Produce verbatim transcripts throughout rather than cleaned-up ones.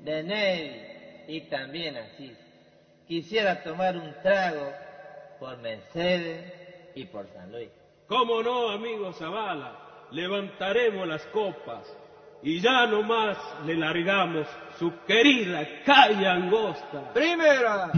de Ney y también Asís. Quisiera tomar un trago por Mercedes y por San Luis. ¿Cómo no, amigo Zavala? Levantaremos las copas y ya nomás le largamos su querida calle angosta. ¡Primera!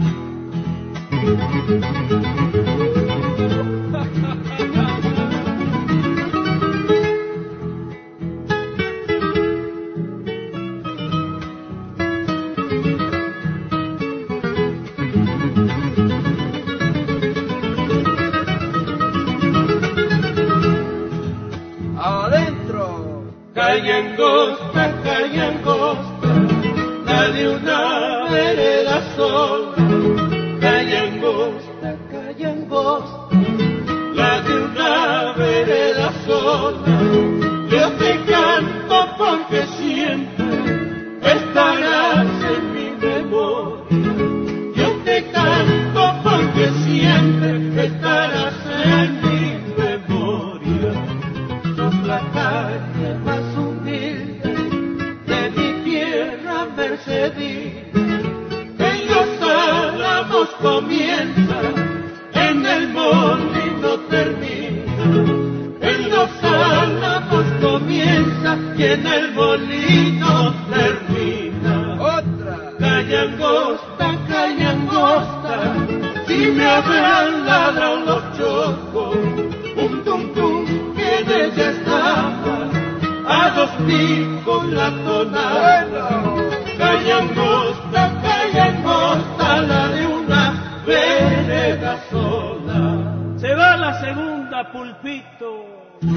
¡Adentro! Calle angosta, calle angosta, la de una vereda sola. Calle angosta, calle angosta, la de una vereda sola. Yo te canto porque siempre estarás en mi memoria. Yo te canto porque siempre estarás en mi memoria. Sos la calle más humilde de mi tierra mercedina. En los álamos comienza, en el molino termina. En los álamos comienza y en el molino termina. ¡Otra! Calle angosta, calle angosta, si me habrán ladrado los chocos, un tum tum que en ella estaba, a dos picos la tonada. ¡Bueno! Calle angosta, calle angosta, la de una vereda sola. Se va la segunda, Pulpito.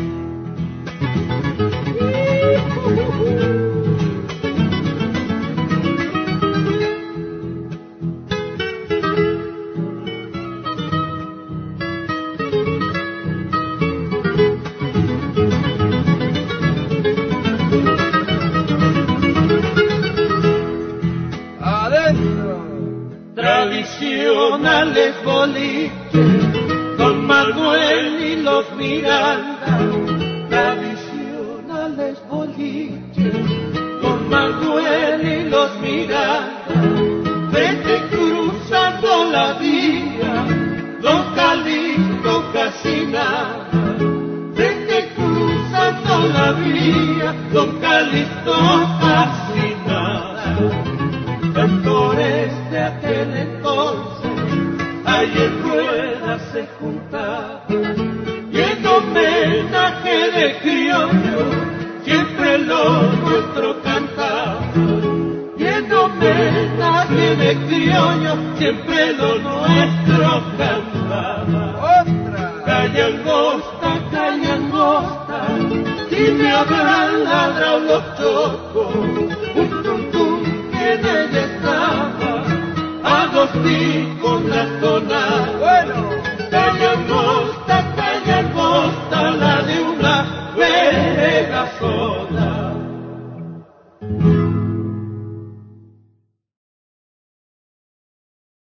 ¡Adentro! Tradicionales boliches, Don Manuel y los Miranda. Tradicionales boliches, Don Manuel y los Miranda. Vete cruzando la vía, Don Calixto casi nada. Vete cruzando la vía, Don Calixto casi nada. Cantores de aquel entonces, ahí en ruedas se juntaban, y en homenaje de criollo, siempre lo nuestro cantaba. Y en homenaje de criollo, siempre lo nuestro cantaba. ¡Otra! Calle angosta, calle angosta, si me habrán ladrado los chocos, un tum tum que en ella estaba, a dos picos la zona. ¡Bueno! Calle angosta,